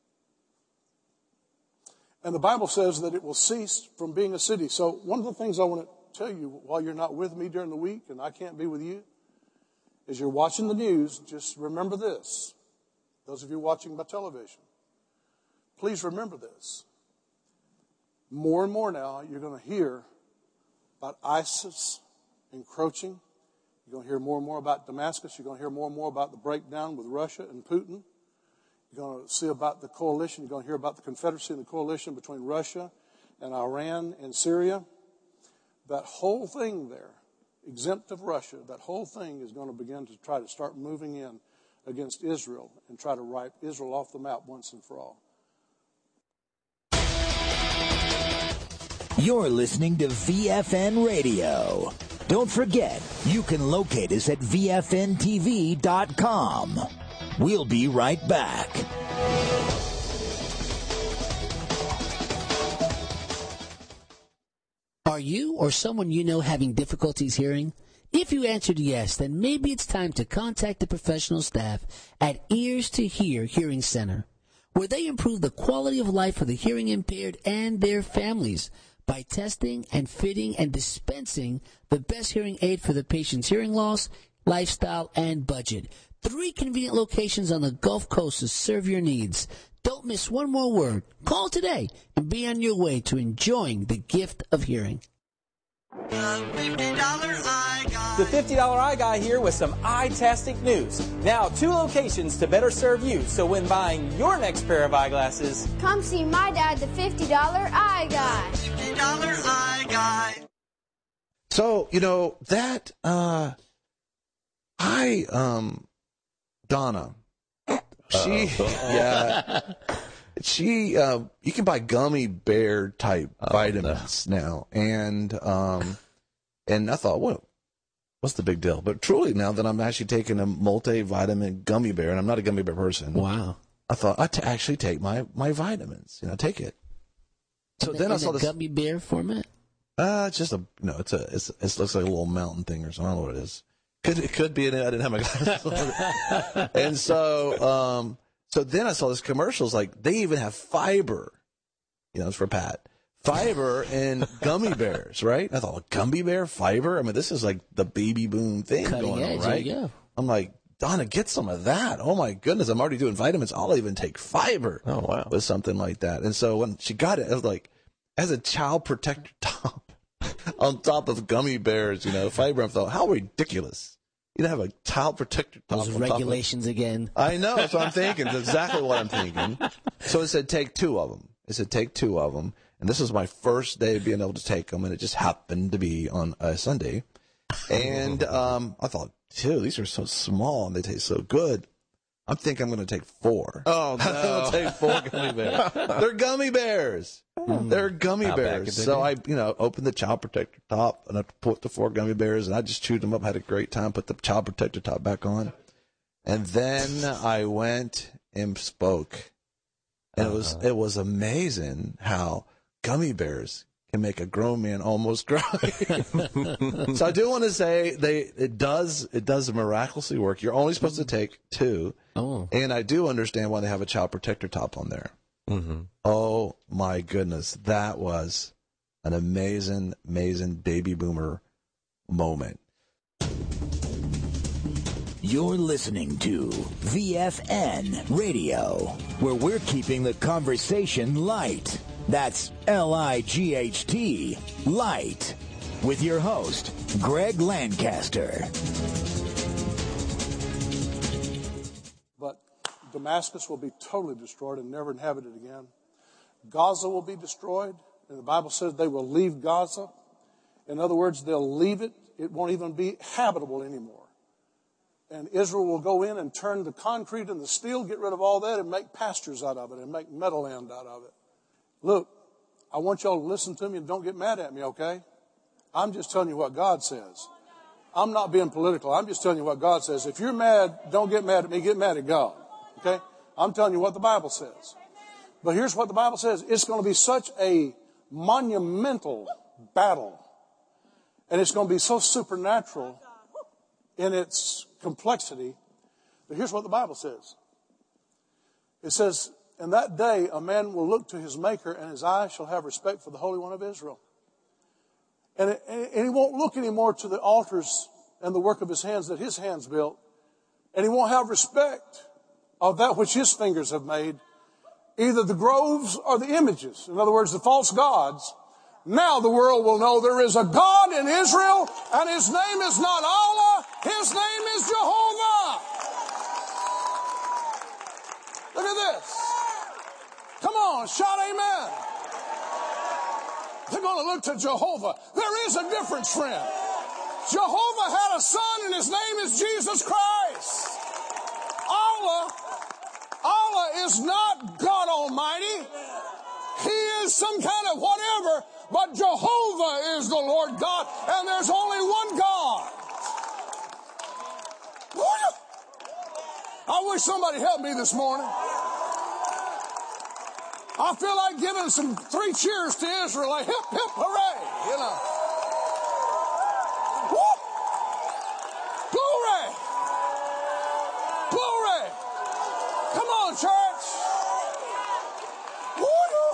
And the Bible says that it will cease from being a city. So one of the things I want to tell you while you're not with me during the week and I can't be with you, as you're watching the news, just remember this. Those of you watching by television, please remember this. More and more now, you're going to hear about ISIS encroaching. You're going to hear more and more about Damascus. You're going to hear more and more about the breakdown with Russia and Putin. You're going to see about the coalition. You're going to hear about the confederacy and the coalition between Russia and Iran and Syria. That whole thing there, exempt of Russia, that whole thing is going to begin to try to start moving in against Israel and try to wipe Israel off the map once and for all. You're listening to VFN Radio. Don't forget, you can locate us at VFNTV.com. We'll be right back. Are you or someone you know having difficulties hearing? If you answered yes, then maybe it's time to contact the professional staff at Ears to Hear Hearing Center, where they improve the quality of life for the hearing impaired and their families by testing and fitting and dispensing the best hearing aid for the patient's hearing loss, lifestyle, and budget. 3 convenient locations on the Gulf Coast to serve your needs. Don't miss one more word. Call today and be on your way to enjoying the gift of hearing. The $50 Eye Guy here with some eye-tastic news. Now, 2 locations to better serve you, so when buying your next pair of eyeglasses, come see my dad, the $50 Eye Guy. $50 Eye Guy. So, that, Donna, you can buy gummy bear type vitamins now. And I thought, well, what's the big deal? But truly now that I'm actually taking a multivitamin gummy bear, and I'm not a gummy bear person. Wow. I thought I'd actually take my vitamins, take it. So then I saw this gummy bear format. It's just it looks like a little mountain thing or something. I don't know what it is. It could be in it. I didn't have my glasses on. And so then I saw this commercials, like they even have fiber, it's for Pat. Fiber in gummy bears, right? I thought, gummy bear, fiber? I mean, this is like the baby boom thing going on, right? Yeah. I'm like, Donna, get some of that. Oh my goodness, I'm already doing vitamins. I'll even take fiber. Oh, wow. With something like that. And so when she got it, I was like, as a child protector top on top of gummy bears, fiber, I thought, how ridiculous. You have a child protector top. Those regulations again. I know. That's what I'm thinking. That's exactly what I'm thinking. So it said take 2 of them. And this was my first day of being able to take them, and it just happened to be on a Sunday. And I thought, these are so small, and they taste so good. I'm thinking I'm going to take 4. Oh, no. I'm going to take 4 gummy bears. They're gummy bears. They're gummy bears. So I, opened the child protector top, and I put the 4 gummy bears, and I just chewed them up, had a great time, put the child protector top back on. And then I went and spoke. And it was amazing how gummy bears can make a grown man almost cry. So I do want to say it does miraculously work. You're only supposed to take 2. Oh. And I do understand why they have a child protector top on there. Mm-hmm. Oh my goodness. That was an amazing, amazing baby boomer moment. You're listening to VFN Radio, where we're keeping the conversation light. That's L-I-G-H-T, light, with your host, Greg Lancaster. But Damascus will be totally destroyed and never inhabited again. Gaza will be destroyed, and the Bible says they will leave Gaza. In other words, they'll leave it. It won't even be habitable anymore. And Israel will go in and turn the concrete and the steel, get rid of all that, and make pastures out of it and make meadowland out of it. Look, I want y'all to listen to me and don't get mad at me, okay? I'm just telling you what God says. I'm not being political. I'm just telling you what God says. If you're mad, don't get mad at me. Get mad at God, okay? I'm telling you what the Bible says. But here's what the Bible says. It's going to be such a monumental battle. And it's going to be so supernatural in its complexity. But here's what the Bible says. It says, in that day a man will look to his Maker, and his eyes shall have respect for the Holy One of Israel. And he won't look anymore to the altars and the work of his hands that his hands built. And he won't have respect of that which his fingers have made, either the groves or the images. In other words, the false gods. Now the world will know there is a God in Israel, and his name is not Allah, his name is Jehovah. Look at this. Come on, shout amen. They're going to look to Jehovah. There is a difference, friend. Jehovah had a son, and his name is Jesus Christ. Allah is not God Almighty. He is some kind of whatever, but Jehovah is the Lord God, and there's only one God. I wish somebody helped me this morning. I feel like giving 3 cheers to Israel, like hip, hip, hooray, Woo! Glory! Glory! Come on, church! Woo!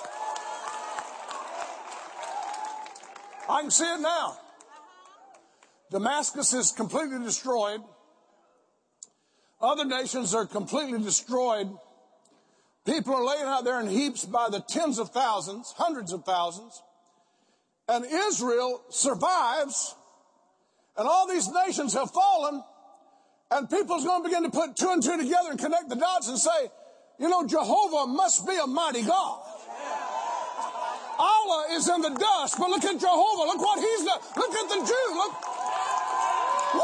I can see it now. Damascus is completely destroyed. Other nations are completely destroyed. People are laying out there in heaps by the tens of thousands, hundreds of thousands. and Israel survives, and all these nations have fallen, and people's going to begin to put two and two together and connect the dots and say, you know, Jehovah must be a mighty God. Allah is in the dust, but look at Jehovah. Look what he's done. Look at the Jew. Look. Woo!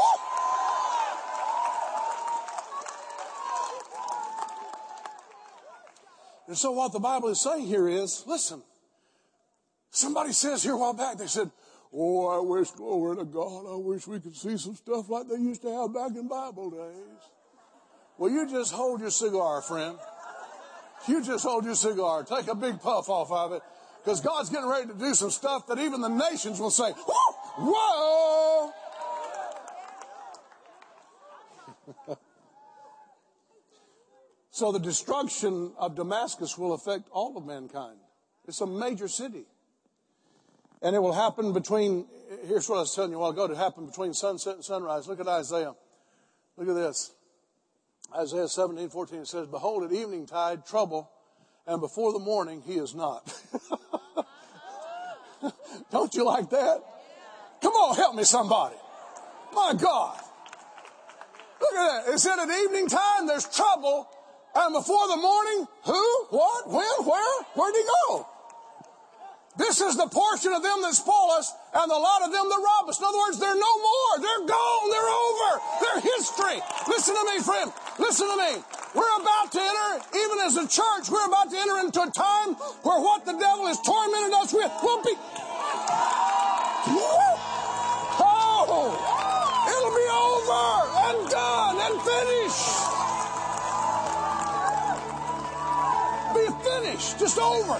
And so what the Bible is saying here is, listen, somebody says here a while back, they said, oh, I wish, glory to God, I wish we could see some stuff like they used to have back in Bible days. Well, you just hold your cigar, friend. You just hold your cigar. Take a big puff off of it. Because God's getting ready to do some stuff that even the nations will say, whoa! So the destruction of Damascus will affect all of mankind. It's a major city. And it will happen between, here's what I was telling you a while ago, to happen between sunset and sunrise. Look at Isaiah. Look at this. Isaiah 17:14, it says, behold, at evening tide, trouble, and before the morning, he is not. Don't you like that? Come on, help me somebody. My God. Look at that. It said at evening time, there's trouble, and before the morning, who, what, when, where? Where'd he go? This is the portion of them that spoil us and the lot of them that rob us. In other words, they're no more. They're gone. They're over. They're history. Listen to me, friend. Listen to me. We're about to enter, even as a church, we're about to enter into a time where what the devil has tormented us with will be... Oh! It'll be over and done and finished. Be finished. Just over.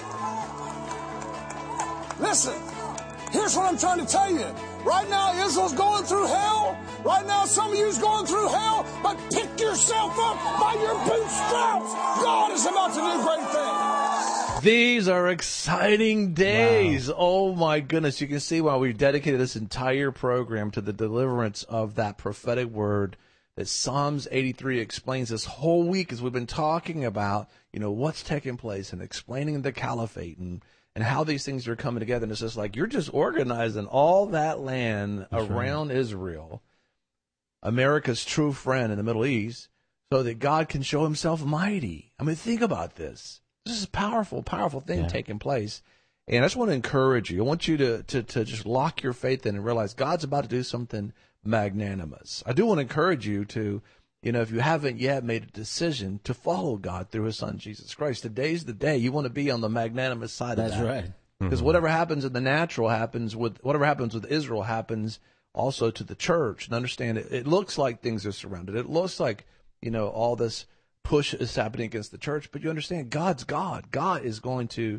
Listen, here's what I'm trying to tell you. Right now, Israel's going through hell. Right now, some of you's going through hell, but pick yourself up by your bootstraps. God is about to do great things. These are exciting days. Wow. Oh, my goodness. You can see why we've dedicated this entire program to the deliverance of that prophetic word that Psalms 83 explains this whole week as we've been talking about, you know, what's taking place and explaining the caliphate and how these things are coming together. And it's just like, you're just organizing all that land around Israel, America's true friend in the Middle East, so that God can show himself mighty. I mean, think about this. This is a powerful, powerful thing taking place. And I just want to encourage you. I want you to just lock your faith in and realize God's about to do something magnanimous. I do want to encourage you to, you know, if you haven't yet made a decision to follow God through his son, Jesus Christ, today's the day. You want to be on the magnanimous side of that. That's right. Because whatever happens in the natural happens with, whatever happens with Israel happens also to the church. And understand it looks like things are surrounded. It looks like, you know, all this push is happening against the church, but you understand God's God. God is going to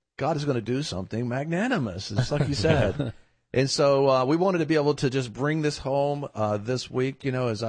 do something magnanimous, just like you said. And so we wanted to be able to just bring this home this week. You know, as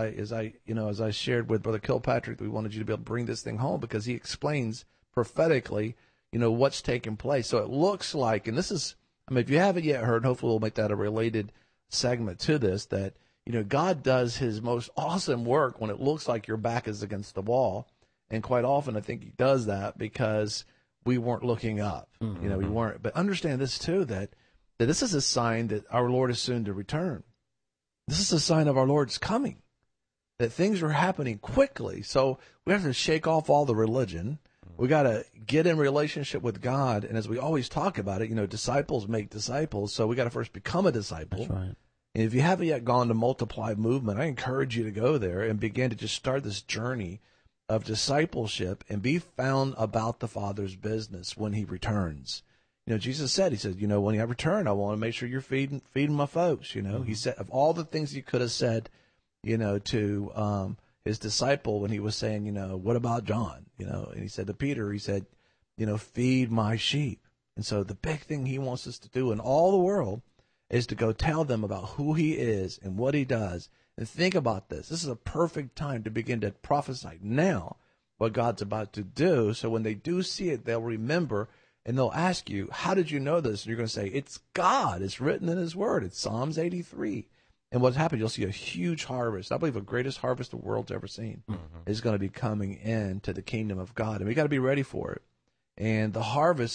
I shared with Brother Kilpatrick, we wanted you to be able to bring this thing home because he explains prophetically, you know, what's taking place. So it looks like, and this is, I mean, if you haven't yet heard, hopefully we'll make that a related segment to this, that, you know, God does his most awesome work when it looks like your back is against the wall. And quite often I think he does that because we weren't looking up. You know, we weren't. But understand this too, that this is a sign that our Lord is soon to return. This is a sign of our Lord's coming, that things are happening quickly. So we have to shake off all the religion. We got to get in relationship with God. And as we always talk about it, you know, disciples make disciples. So we got to first become a disciple. That's right. And if you haven't yet gone to Multiply Movement, I encourage you to go there and begin to just start this journey of discipleship and be found about the Father's business when he returns. You know, Jesus said, he said, you know, when I return, I want to make sure you're feeding my folks. You know, he said, of all the things he could have said, you know, to his disciple when he was saying, you know, what about John? You know, and he said to Peter, he said, you know, feed my sheep. And so the big thing he wants us to do in all the world is to go tell them about who he is and what he does. And think about this. This is a perfect time to begin to prophesy now what God's about to do. So when they do see it, they'll remember. And they'll ask you, how did you know this? And you're going to say, it's God. It's written in his word. It's Psalms 83. And what's happened, you'll see a huge harvest. I believe the greatest harvest the world's ever seen is going to be coming into the kingdom of God. And we got to be ready for it. And the harvest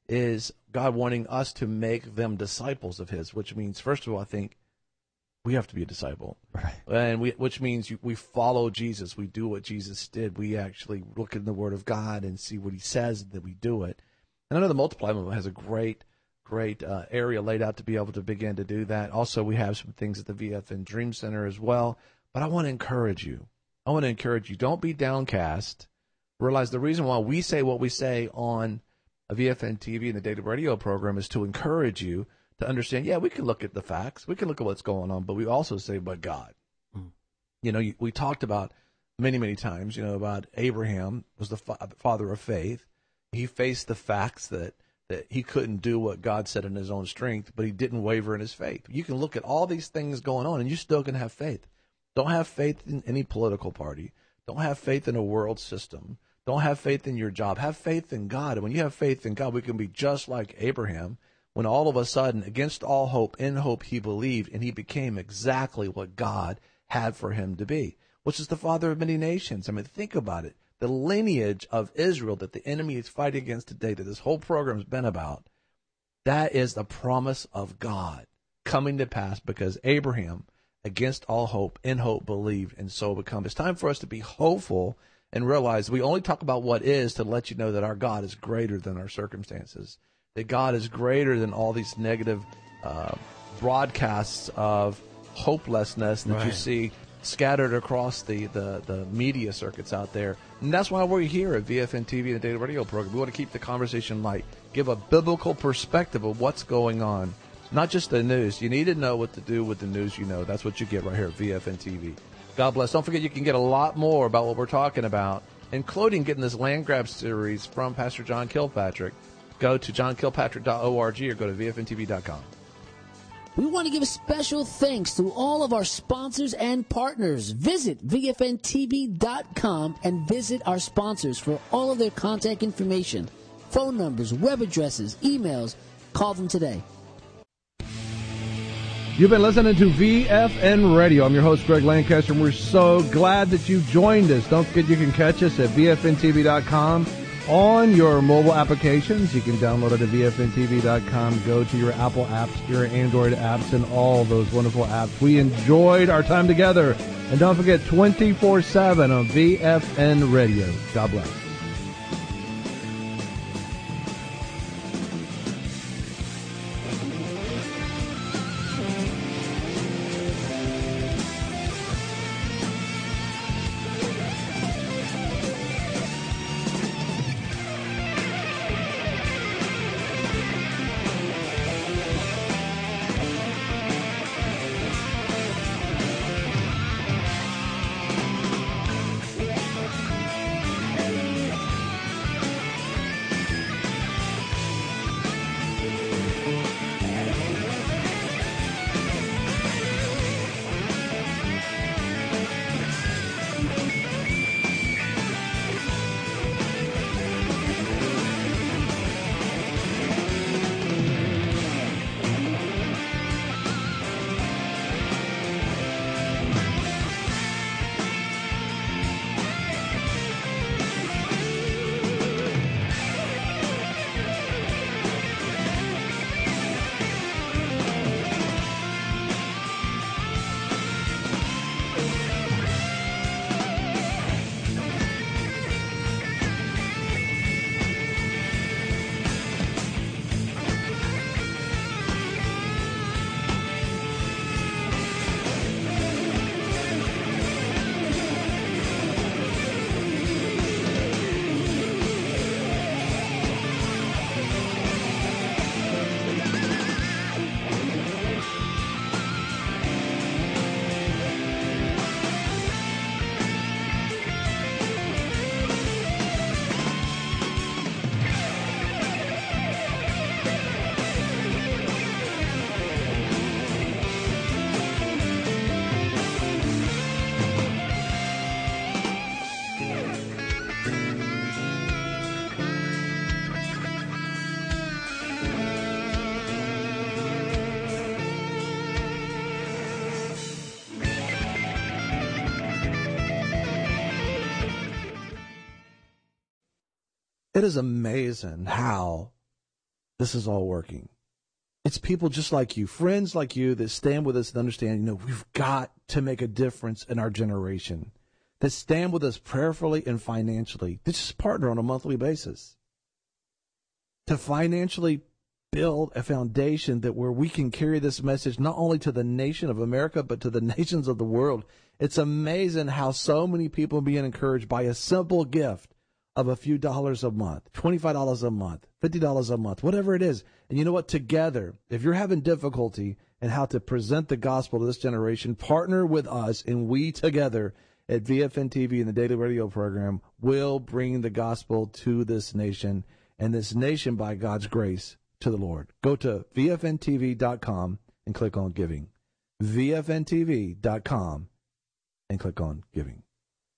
is God wanting us to make them disciples of his, which means, first of all, I think we have to be a disciple. Right. And which means we follow Jesus. We do what Jesus did. We actually look in the Word of God and see what he says, that we do it. And I know the Multiply Movement has a great area laid out to be able to begin to do that. Also, we have some things at the VFN Dream Center as well. But I want to encourage you. Don't be downcast. Realize the reason why we say what we say on a VFN TV and the Daily Radio program is to encourage you to understand, yeah, we can look at the facts. We can look at what's going on, but we also say, but God. We talked about many, many times, about Abraham was the father of faith. He faced the facts that he couldn't do what God said in his own strength, but he didn't waver in his faith. You can look at all these things going on, and you still can have faith. Don't have faith in any political party. Don't have faith in a world system. Don't have faith in your job. Have faith in God. And when you have faith in God, we can be just like Abraham, when all of a sudden, against all hope, in hope, he believed, and he became exactly what God had for him to be, which is the father of many nations. I mean, think about it. The lineage of Israel that the enemy is fighting against today, that this whole program has been about, that is the promise of God coming to pass because Abraham, against all hope, in hope, believed, and so become. It's time for us to be hopeful and realize we only talk about what is to let you know that our God is greater than our circumstances, that God is greater than all these negative broadcasts of hopelessness that you see scattered across the media circuits out there. And that's why we're here at VFN TV and the Daily Radio program. We want to keep the conversation light, give a biblical perspective of what's going on, not just the news. You need to know what to do with the news you know. That's what you get right here at VFN TV. God bless. Don't forget you can get a lot more about what we're talking about, including getting this land grab series from Pastor John Kilpatrick. Go to johnkilpatrick.org or go to vfntv.com. We want to give special thanks to all of our sponsors and partners. Visit VFNTV.com and visit our sponsors for all of their contact information, phone numbers, web addresses, emails. Call them today. You've been listening to VFN Radio. I'm your host, Greg Lancaster, and we're so glad that you joined us. Don't forget you can catch us at VFNTV.com on your mobile applications. You can download it at VFNTV.com. Go to your Apple apps, your Android apps, and all those wonderful apps. We enjoyed our time together. And don't forget, 24/7 on VFN Radio. God bless. It is amazing how this is all working. It's people just like you, friends like you, that stand with us and understand, we've got to make a difference in our generation, that stand with us prayerfully and financially, that just partner on a monthly basis, to financially build a foundation that where we can carry this message not only to the nation of America, but to the nations of the world. It's amazing how so many people are being encouraged by a simple gift of a few dollars a month, $25 a month, $50 a month, whatever it is. And you know what? Together, if you're having difficulty in how to present the gospel to this generation, partner with us, and we together at VFN TV and the Daily Radio program will bring the gospel to this nation, and this nation, by God's grace, to the Lord. Go to VFNTV.com and click on giving. VFNTV.com and click on giving.